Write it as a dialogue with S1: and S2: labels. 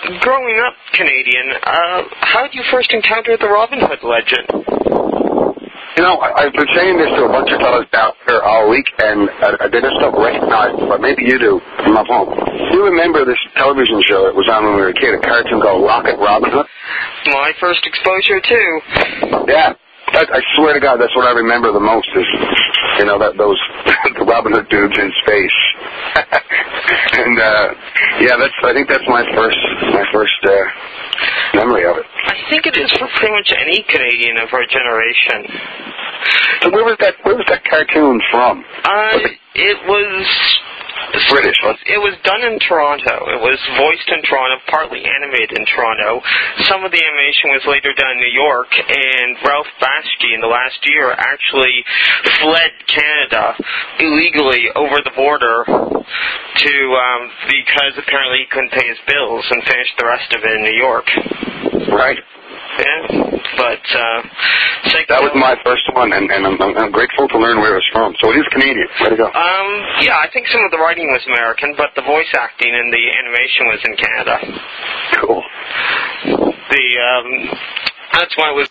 S1: growing up Canadian, how did you first encounter the Robin Hood legend?
S2: You know, I've been saying this to a bunch of fellas down here all week, and they just don't recognize it, but maybe you do from up home. You remember this television show that was on when we were a kid, a cartoon called Rocket Robin Hood?
S1: My first exposure, too.
S2: Yeah. I swear to God, that's what I remember the most is, you know, those the Robin Hood dudes in space. And I think that's my first memory of it.
S1: I think it is for pretty much any Canadian of our generation.
S2: So where was that cartoon from?
S1: It was
S2: British, huh?
S1: It was done in Toronto. It was voiced in Toronto, partly animated in Toronto. Some of the animation was later done in New York, and Ralph Bakshi in the last year actually fled Canada illegally over the border because apparently he couldn't pay his bills and finished the rest of it in New York.
S2: Right.
S1: Yeah, but
S2: that was my first one, and I'm grateful to learn where it was from. So it is Canadian. Way to go.
S1: Yeah, I think some of the writing was American, but the voice acting and the animation was in Canada.
S2: Cool.
S1: That's why it was